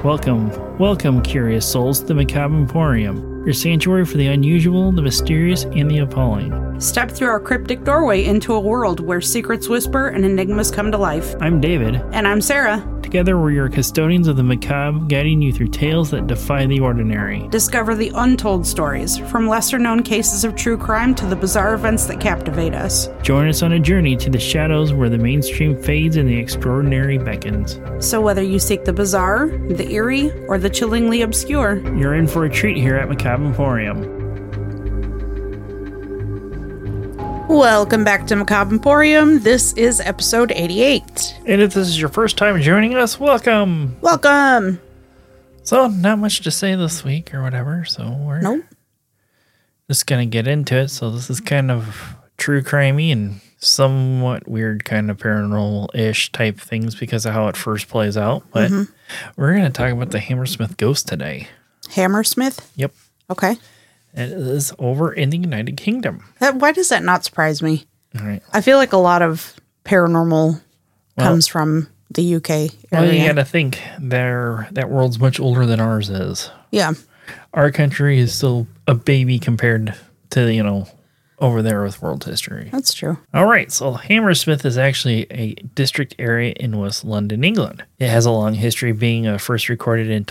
Welcome, curious souls, to the Macabre Emporium, your sanctuary for the unusual, the mysterious, and the appalling. Step through our cryptic doorway into a world where secrets whisper and enigmas come to life. I'm David. And I'm Sarah. Together, we're your custodians of the macabre, guiding you through tales that defy the ordinary. Discover the untold stories, from lesser-known cases of true crime to the bizarre events that captivate us. Join us on a journey to the shadows where the mainstream fades and the extraordinary beckons. So whether you seek the bizarre, the eerie, or the chillingly obscure, you're in for a treat here at Macabre Emporium. Welcome back to Macabre Emporium. This is episode 88. And if this is your first time joining us, welcome! Welcome! So, not much to say this week or whatever, so we're just going to get into it. So this is kind of true crimey and somewhat weird kind of paranormal-ish type things because of how it first plays out. But we're going to talk about the Hammersmith ghost today. Hammersmith? Yep. Okay. It is over in the United Kingdom. Why does that not surprise me? All right. I feel like a lot of paranormal comes from the UK area. Well, you got to think that world's much older than ours is. Yeah. Our country is still a baby compared to, over there with world history. That's true. All right. So Hammersmith is actually a district area in West London, England. It has a long history, being first recorded in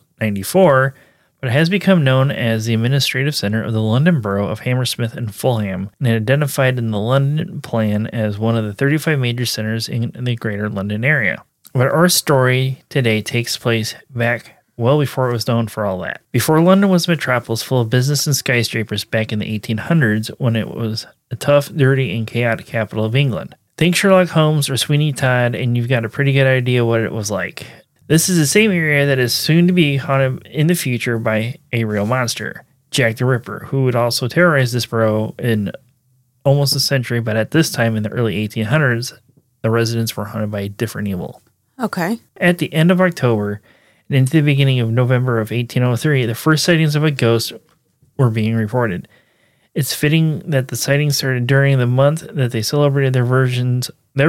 1294, but it has become known as the administrative center of the London Borough of Hammersmith and Fulham, and identified in the London Plan as one of the 35 major centers in the greater London area. But our story today takes place back well before it was known for all that. Before London was a metropolis full of business and skyscrapers back in the 1800s, when it was a tough, dirty, and chaotic capital of England. Think Sherlock Holmes or Sweeney Todd, and you've got a pretty good idea what it was like. This is the same area that is soon to be haunted in the future by a real monster, Jack the Ripper, who would also terrorize this borough in almost a century, but at this time in the early 1800s, the residents were haunted by a different evil. Okay. At the end of October and into the beginning of November of 1803, the first sightings of a ghost were being reported. It's fitting that the sightings started during the month that they celebrated their version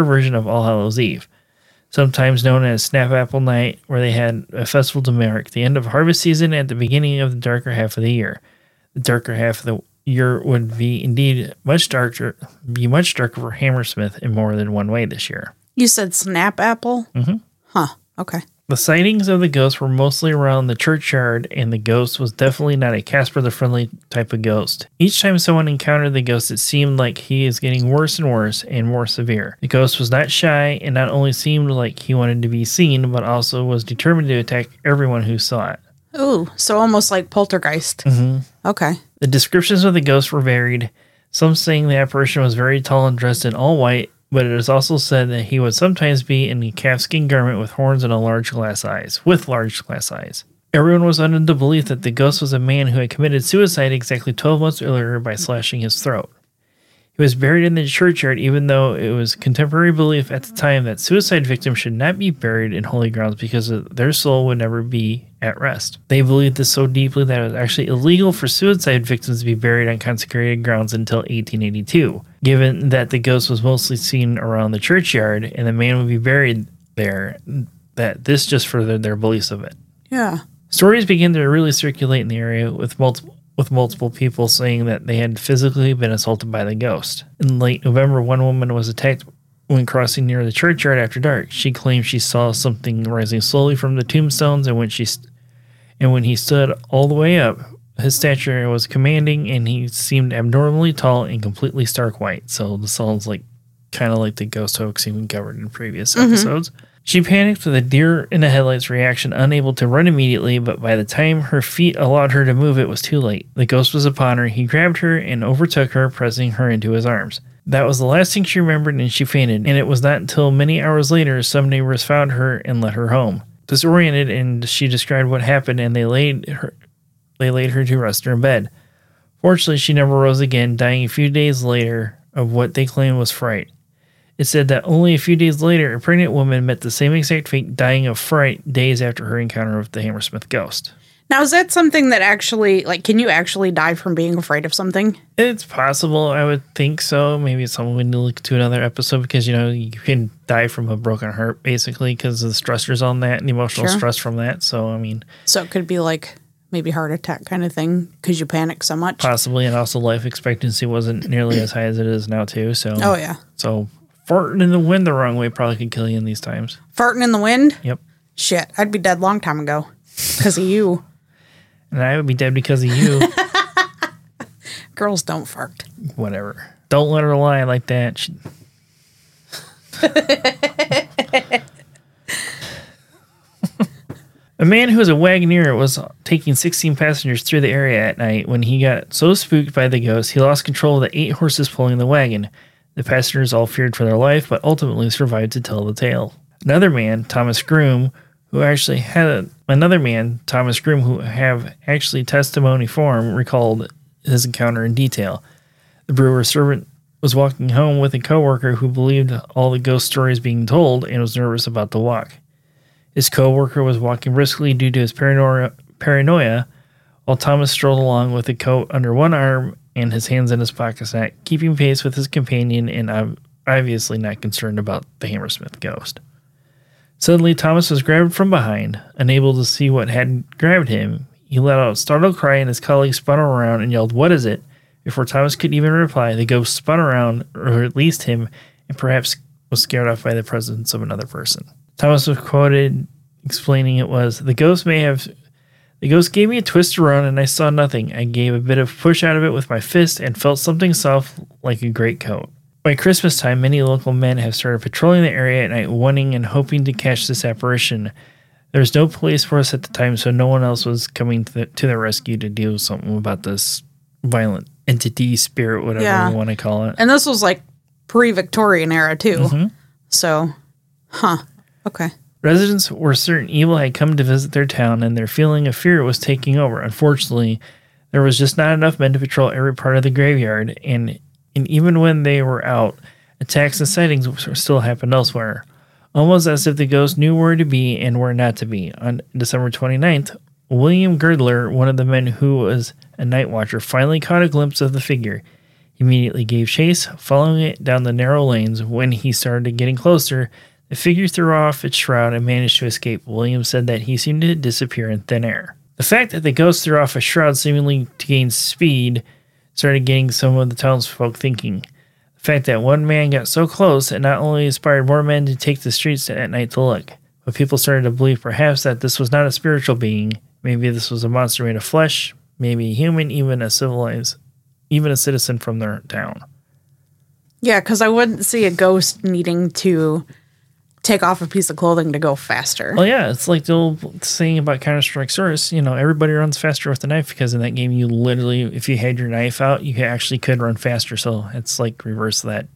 of All Hallows Eve, sometimes known as Snap-Apple Night, where they had a festival to mark the end of harvest season at the beginning of the darker half of the year. The darker half of the year would be indeed much darker for Hammersmith in more than one way this year. You said Snap-Apple? Mm-hmm. Huh, okay. The sightings of the ghost were mostly around the churchyard, and the ghost was definitely not a Casper the Friendly type of ghost. Each time someone encountered the ghost, it seemed like he is getting worse and worse and more severe. The ghost was not shy and not only seemed like he wanted to be seen, but also was determined to attack everyone who saw it. Ooh, so almost like Poltergeist. Mm-hmm. Okay. The descriptions of the ghost were varied, some saying the apparition was very tall and dressed in all white, but it is also said that he would sometimes be in a calfskin garment with horns and large glass eyes. Everyone was under the belief that the ghost was a man who had committed suicide exactly 12 months earlier by slashing his throat. He was buried in the churchyard, even though it was contemporary belief at the time that suicide victims should not be buried in holy grounds because their soul would never be at rest. They believed this so deeply that it was actually illegal for suicide victims to be buried on consecrated grounds until 1882, given that the ghost was mostly seen around the churchyard and the man would be buried there, that this just furthered their beliefs of it. Yeah. Stories began to really circulate in the area with multiple people saying that they had physically been assaulted by the ghost. In late November, one woman was attacked when crossing near the churchyard after dark. She claimed she saw something rising slowly from the tombstones, and when he stood all the way up, his stature was commanding, and he seemed abnormally tall and completely stark white. So this sounds kind of like the ghost hoax we covered in previous episodes. She panicked with a deer in the headlights reaction, unable to run immediately, but by the time her feet allowed her to move, it was too late. The ghost was upon her. He grabbed her and overtook her, pressing her into his arms. That was the last thing she remembered, and she fainted, and it was not until many hours later some neighbors found her and led her home. Disoriented, and she described what happened, and they laid her to rest in her bed. Fortunately, she never rose again, dying a few days later of what they claimed was fright. It said that only a few days later, a pregnant woman met the same exact fate, dying of fright days after her encounter with the Hammersmith ghost. Now, is that something that actually, like, can you actually die from being afraid of something? It's possible. I would think so. Maybe it's something we need to look to another episode because, you can die from a broken heart, basically, because of the stressors on that and the emotional stress from that. So, I mean. So it could be like maybe heart attack kind of thing because you panic so much. Possibly. And also life expectancy wasn't nearly as high as it is now, too. So. Oh, yeah. So farting in the wind the wrong way probably could kill you in these times. Farting in the wind? Yep. Shit. I'd be dead long time ago because of you. And I would be dead because of you. Girls don't fart. Whatever. Don't let her lie like that. A man who was a wagoneer was taking 16 passengers through the area at night when he got so spooked by the ghost he lost control of the 8 horses pulling the wagon. The passengers all feared for their life, but ultimately survived to tell the tale. Another man, Thomas Groom, who have actually testimony form, recalled his encounter in detail. The brewer's servant was walking home with a coworker who believed all the ghost stories being told and was nervous about the walk. His coworker was walking briskly due to his paranoia, while Thomas strolled along with a coat under one arm and his hands in his pockets, keeping pace with his companion and obviously not concerned about the Hammersmith ghost. Suddenly, Thomas was grabbed from behind. Unable to see what had grabbed him, he let out a startled cry and his colleague spun around and yelled, "What is it?" Before Thomas could even reply, the ghost spun around, or released him, and perhaps was scared off by the presence of another person. Thomas was quoted explaining it was, The ghost gave me a twist around and I saw nothing. I gave a bit of push out of it with my fist and felt something soft like a great coat." By Christmas time, many local men have started patrolling the area at night, wanting and hoping to catch this apparition. There was no police force at the time, so no one else was coming to the rescue to do something about this violent entity, spirit, whatever you want to call it. And this was like pre-Victorian era, too. Mm-hmm. So, okay. Residents were certain evil had come to visit their town, and their feeling of fear was taking over. Unfortunately, there was just not enough men to patrol every part of the graveyard, and even when they were out, attacks and sightings still happened elsewhere, almost as if the ghost knew where to be and where not to be. On December 29th, William Girdler, one of the men who was a night watcher, finally caught a glimpse of the figure. He immediately gave chase, following it down the narrow lanes. When he started getting closer, the figure threw off its shroud and managed to escape. William said that he seemed to disappear in thin air. The fact that the ghost threw off a shroud seemingly to gain speed started getting some of the townsfolk thinking. The fact that one man got so close, it not only inspired more men to take the streets at night to look, but people started to believe perhaps that this was not a spiritual being. Maybe this was a monster made of flesh, maybe a human, even a citizen from their town. Yeah, because I wouldn't see a ghost needing to take off a piece of clothing to go faster. Well, yeah, it's like the old saying about Counter-Strike Source, everybody runs faster with the knife because in that game you literally, if you had your knife out, you actually could run faster. So it's like reverse that.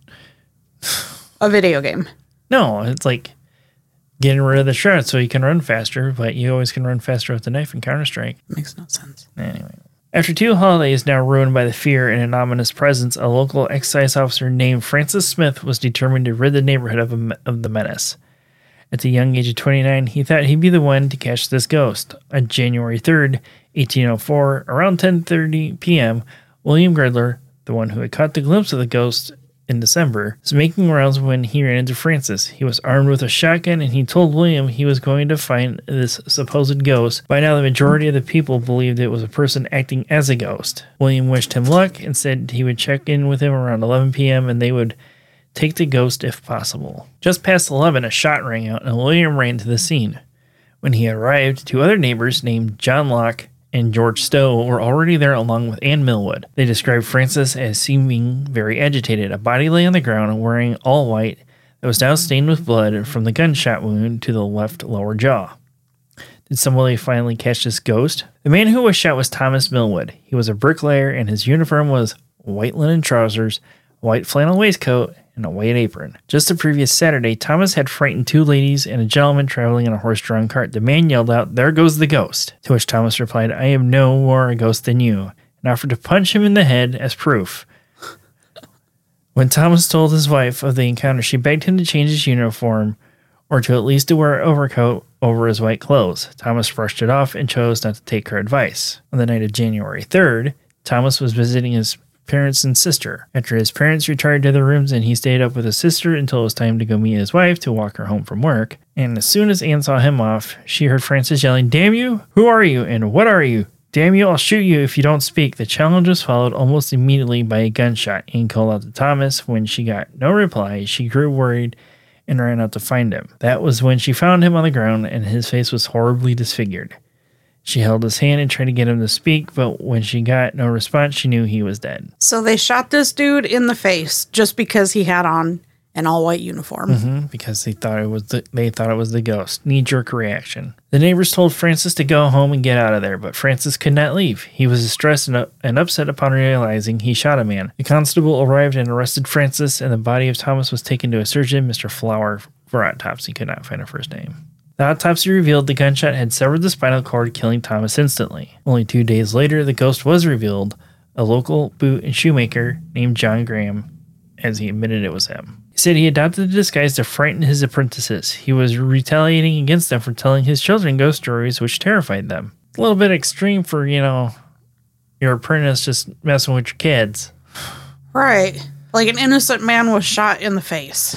A video game. No, it's like getting rid of the shroud so you can run faster, but you always can run faster with the knife in Counter-Strike. Makes no sense. Anyway. After 2 holidays now ruined by the fear and an ominous presence, a local excise officer named Francis Smith was determined to rid the neighborhood of the menace. At the young age of 29, he thought he'd be the one to catch this ghost. On January 3rd, 1804, around 10:30 p.m., William Girdler, the one who had caught the glimpse of the ghost in December, was making rounds when he ran into Francis. He was armed with a shotgun, and he told William he was going to find this supposed ghost. By now, the majority of the people believed it was a person acting as a ghost. William wished him luck and said he would check in with him around 11 p.m. and they would take the ghost if possible. Just past 11, a shot rang out, and William ran to the scene. When he arrived, 2 other neighbors named John Locke and George Stowe were already there along with Anne Millwood. They described Francis as seeming very agitated. A body lay on the ground wearing all white that was now stained with blood from the gunshot wound to the left lower jaw. Did somebody finally catch this ghost? The man who was shot was Thomas Millwood. He was a bricklayer and his uniform was white linen trousers, white flannel waistcoat, and a white apron. Just the previous Saturday, Thomas had frightened 2 ladies and a gentleman traveling in a horse-drawn cart. The man yelled out, "There goes the ghost," to which Thomas replied, "I am no more a ghost than you," and offered to punch him in the head as proof. When Thomas told his wife of the encounter, she begged him to change his uniform or to at least to wear an overcoat over his white clothes. Thomas brushed it off and chose not to take her advice. On the night of January 3rd, Thomas was visiting his parents and sister. After his parents retired to their rooms and he stayed up with his sister until it was time to go meet his wife to walk her home from work. And as soon as Anne saw him off, she heard Francis yelling, "Damn you! Who are you? And what are you? Damn you, I'll shoot you if you don't speak." The challenge was followed almost immediately by a gunshot. Anne called out to Thomas. When she got no reply, she grew worried and ran out to find him. That was when she found him on the ground and his face was horribly disfigured. She held his hand and tried to get him to speak, but when she got no response, she knew he was dead. So they shot this dude in the face just because he had on an all-white uniform. Because they thought it was the ghost. Knee-jerk reaction. The neighbors told Francis to go home and get out of there, but Francis could not leave. He was distressed and upset upon realizing he shot a man. The constable arrived and arrested Francis, and the body of Thomas was taken to a surgeon, Mr. Flower, for autopsy. Could not find a first name. The autopsy revealed the gunshot had severed the spinal cord, killing Thomas instantly. Only 2 days later, the ghost was revealed, a local boot and shoemaker named John Graham, as he admitted it was him. He said he adopted the disguise to frighten his apprentices. He was retaliating against them for telling his children ghost stories, which terrified them. A little bit extreme for, your apprentice just messing with your kids. Right. Like an innocent man was shot in the face.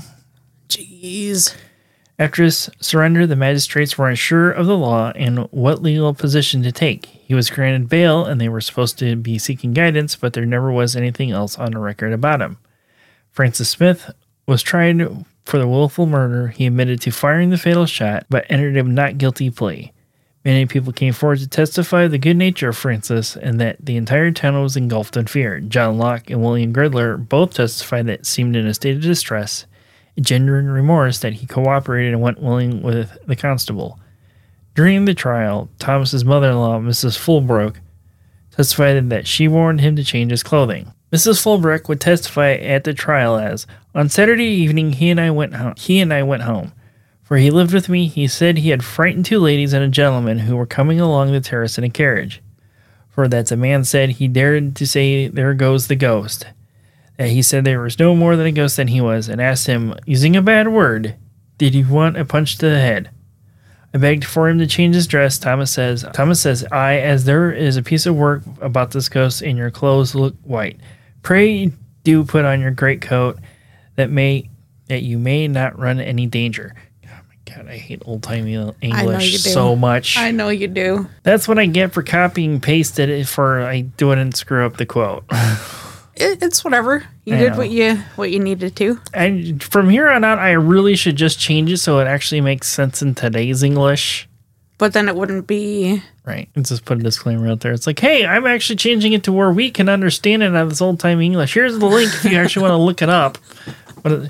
Jeez. After his surrender, the magistrates were unsure of the law and what legal position to take. He was granted bail, and they were supposed to be seeking guidance, but there never was anything else on the record about him. Francis Smith was tried for the willful murder. He admitted to firing the fatal shot, but entered a not guilty plea. Many people came forward to testify the good nature of Francis and that the entire town was engulfed in fear. John Locke and William Girdler both testified that seemed in a state of distress, a genuine remorse that he cooperated and went willing with the constable. During the trial, Thomas's mother-in-law, Mrs. Fulbrook, testified that she warned him to change his clothing. Mrs. Fulbrook would testify at the trial as, "On Saturday evening, he and I went home. For he lived with me. He said he had frightened 2 ladies and a gentleman who were coming along the terrace in a carriage. For that the man said he dared to say, 'There goes the ghost.' That he said there was no more than a ghost than he was, and asked him, using a bad word, 'Did you want a punch to the head?' I begged for him to change his dress. Thomas says, I, as there is a piece of work about this ghost, and your clothes look white. Pray do put on your great coat that you may not run any danger." Oh my God, I hate old-timey English so much. I know you do. That's what I get for copying and pasted it for I do it and screw up the quote. It's whatever. You did what you needed to. And from here on out, I really should just change it so it actually makes sense in today's English. But then it wouldn't be... Right. Let's just put a disclaimer out there. It's like, hey, I'm actually changing it to where we can understand it on this old-time English. Here's the link if you actually want to look it up. But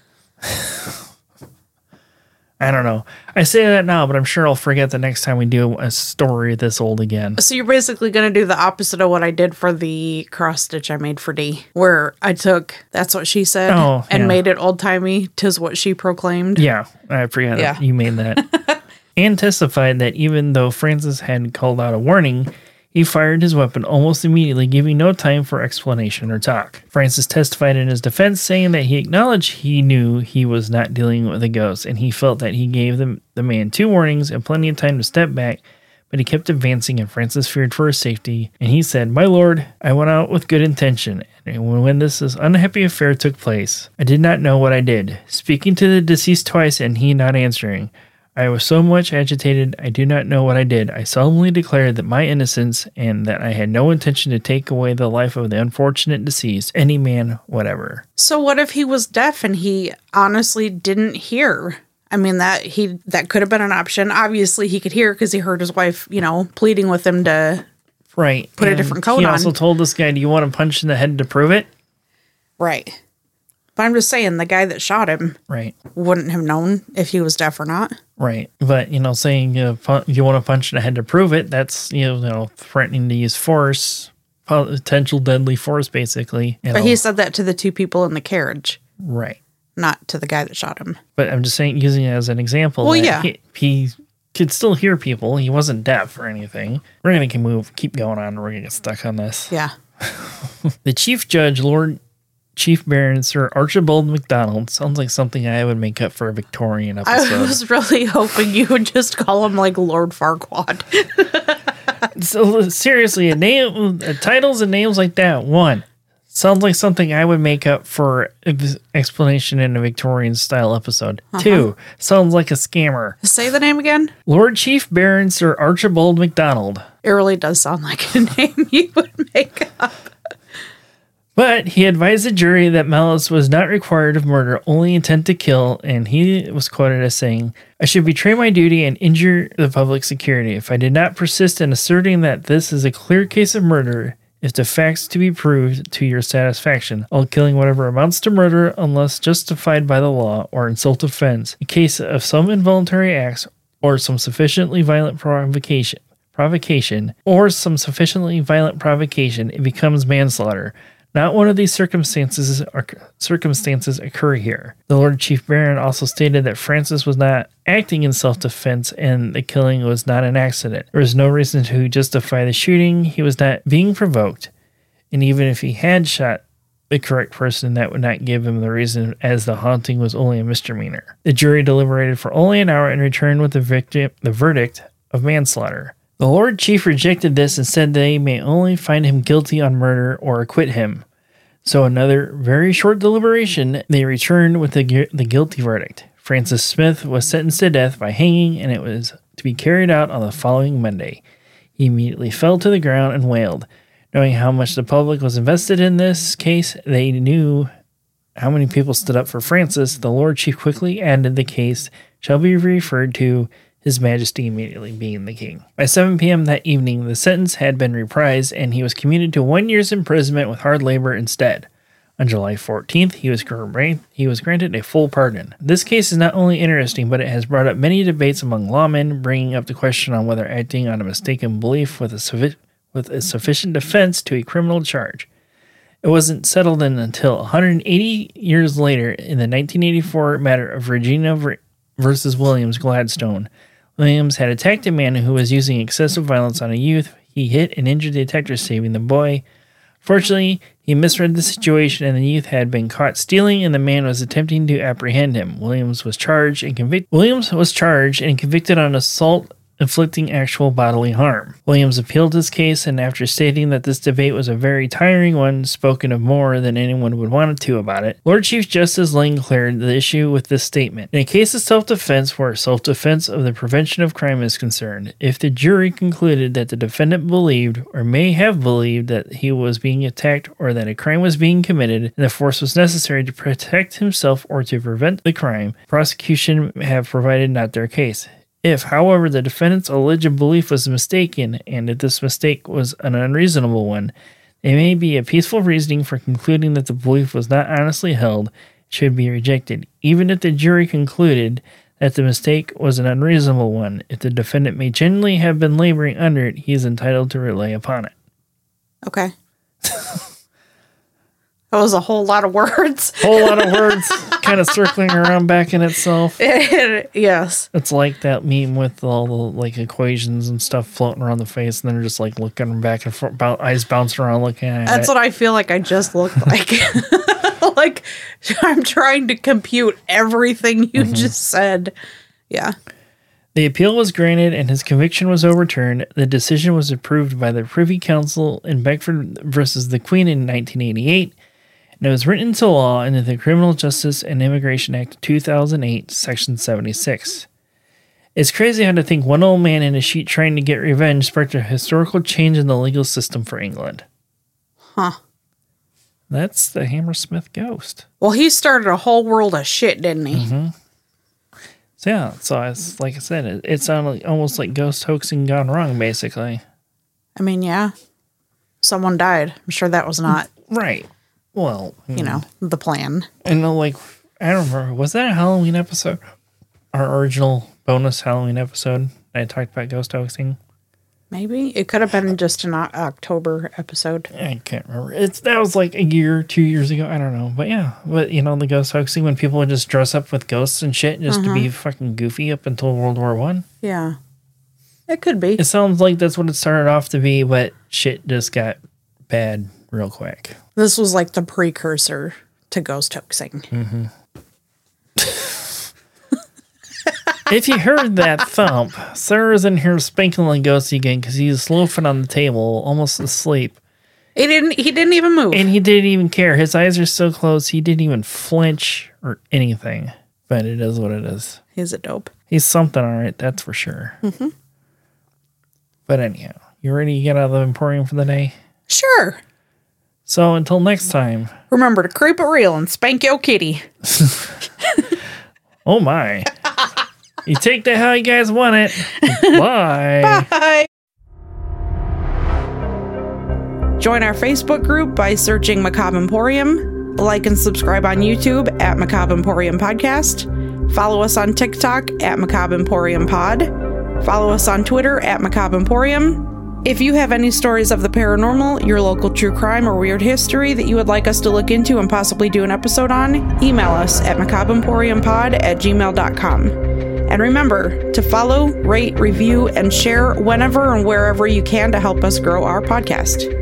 I don't know. I say that now, but I'm sure I'll forget the next time we do a story this old again. So you're basically going to do the opposite of what I did for the cross stitch I made for D, where I took "That's What She Said" and made it old-timey, "'Tis What She Proclaimed." Yeah, I forgot that you made that. Anne testified that even though Francis had called out a warning, he fired his weapon almost immediately, giving no time for explanation or talk. Francis testified in his defense, saying that he acknowledged he knew he was not dealing with a ghost, and he felt that he gave the man 2 warnings and plenty of time to step back, but he kept advancing, and Francis feared for his safety, and he said, "My lord, I went out with good intention, and when this unhappy affair took place, I did not know what I did, speaking to the deceased twice and he not answering. I was so much agitated, I do not know what I did. I solemnly declared that my innocence and that I had no intention to take away the life of the unfortunate deceased, any man, whatever." So what if he was deaf and he honestly didn't hear? I mean, that could have been an option. Obviously, he could hear because he heard his wife, pleading with him to put a different coat on. He also told this guy, "Do you want a punch in the head to prove it?" Right. But I'm just saying, the guy that shot him wouldn't have known if he was deaf or not. Right. But, saying you want to punch in the head to prove it, that's, threatening to use force, potential deadly force, basically. But he said that to the 2 people in the carriage. Right. Not to the guy that shot him. But I'm just saying, using it as an example. Well, yeah. He could still hear people. He wasn't deaf or anything. We're going to keep going on. We're going to get stuck on this. Yeah. The Chief Judge, Lord Chief Baron Sir Archibald MacDonald. Sounds like something I would make up for a Victorian episode. I was really hoping you would just call him like Lord Farquaad. So seriously, titles and names like that. One, sounds like something I would make up for explanation in a Victorian style episode. Two, sounds like a scammer. Say the name again. Lord Chief Baron Sir Archibald MacDonald. It really does sound like a name you would make up. But he advised the jury that malice was not required of murder, only intent to kill, and he was quoted as saying, "I should betray my duty and injure the public security if I did not persist in asserting that this is a clear case of murder. If the facts to be proved to your satisfaction, all killing whatever amounts to murder unless justified by the law or in self-defense, in case of some involuntary acts or some sufficiently violent provocation, it becomes manslaughter. Not one of these circumstances occur here." The Lord Chief Baron also stated that Francis was not acting in self-defense and the killing was not an accident. There was no reason to justify the shooting. He was not being provoked. And even if he had shot the correct person, that would not give him the reason, as the haunting was only a misdemeanor. The jury deliberated for only an hour and returned with the verdict of manslaughter. The Lord Chief rejected this and said they may only find him guilty on murder or acquit him. So another very short deliberation, they returned with the guilty verdict. Francis Smith was sentenced to death by hanging, and it was to be carried out on the following Monday. He immediately fell to the ground and wailed. Knowing how much the public was invested in this case, they knew how many people stood up for Francis. The Lord Chief quickly added, "The case shall be referred to His Majesty," immediately being the king. By 7 p.m. that evening, the sentence had been reprised, and he was commuted to 1 year's imprisonment with hard labor instead. On July 14th, he was granted a full pardon. This case is not only interesting, but it has brought up many debates among lawmen, bringing up the question on whether acting on a mistaken belief with a sufficient defense to a criminal charge. It wasn't settled until 180 years later in the 1984 matter of Regina versus Williams Gladstone. Williams had attacked a man who was using excessive violence on a youth. He hit and injured the attacker, saving the boy. Fortunately, he misread the situation and the youth had been caught stealing and the man was attempting to apprehend him. Williams was charged and convicted on assault inflicting actual bodily harm. Williams appealed his case, and after stating that this debate was a very tiring one, spoken of more than anyone would want to about it, Lord Chief Justice Lang cleared the issue with this statement. In a case of self-defense where self-defense of the prevention of crime is concerned, if the jury concluded that the defendant believed or may have believed that he was being attacked or that a crime was being committed and the force was necessary to protect himself or to prevent the crime, prosecution have provided not their case. If, however, the defendant's alleged belief was mistaken, and if this mistake was an unreasonable one, there may be a peaceful reasoning for concluding that the belief was not honestly held, it should be rejected, even if the jury concluded that the mistake was an unreasonable one. If the defendant may genuinely have been laboring under it, he is entitled to rely upon it. Okay. That was a whole lot of words. Kind of circling around back in itself. Yes. It's like that meme with all the like equations and stuff floating around the face, and then they're just like looking back and forth, eyes bouncing around looking at it. That's what I feel like I just looked like. Like I'm trying to compute everything you just said. Yeah. The appeal was granted and his conviction was overturned. The decision was approved by the Privy Council in Beckford versus the Queen in 1988. And it was written into law into the Criminal Justice and Immigration Act of 2008, Section 76. It's crazy how to think one old man in a sheet trying to get revenge sparked a historical change in the legal system for England. Huh. That's the Hammersmith ghost. Well, he started a whole world of shit, didn't he? Mm-hmm. So, yeah, so it's, like I said, it sounded almost like ghost hoaxing gone wrong, basically. I mean, yeah. Someone died. I'm sure that was not... Right. Well, you know, the plan. And like, I don't remember, was that a Halloween episode? Our original bonus Halloween episode? I talked about ghost hoaxing. Maybe it could have been just an October episode. I can't remember. That was like a year, 2 years ago. I don't know, but yeah, you know, the ghost hoaxing when people would just dress up with ghosts and shit just to be fucking goofy up until World War I. Yeah, it could be. It sounds like that's what it started off to be, but shit just got bad real quick. This was like the precursor to ghost hoaxing. Mm-hmm. If you heard that thump, Sarah's in here spanking like Ghosty again because he's loafing on the table, almost asleep. He didn't even move. And he didn't even care. His eyes are so closed, he didn't even flinch or anything. But it is what it is. He's a dope. He's something, all right, that's for sure. Mm-hmm. But anyhow, you ready to get out of the Emporium for the day? Sure. So until next time. Remember to creep it real and spank your kitty. Oh my. You take that how you guys want it. Bye. Bye. Join our Facebook group by searching Macabre Emporium. Like and subscribe on YouTube at Macabre Emporium Podcast. Follow us on TikTok at Macabre Emporium Pod. Follow us on Twitter at Macabre Emporium. If you have any stories of the paranormal, your local true crime, or weird history that you would like us to look into and possibly do an episode on, email us at macabreemporiumpod@gmail.com. And remember to follow, rate, review, and share whenever and wherever you can to help us grow our podcast.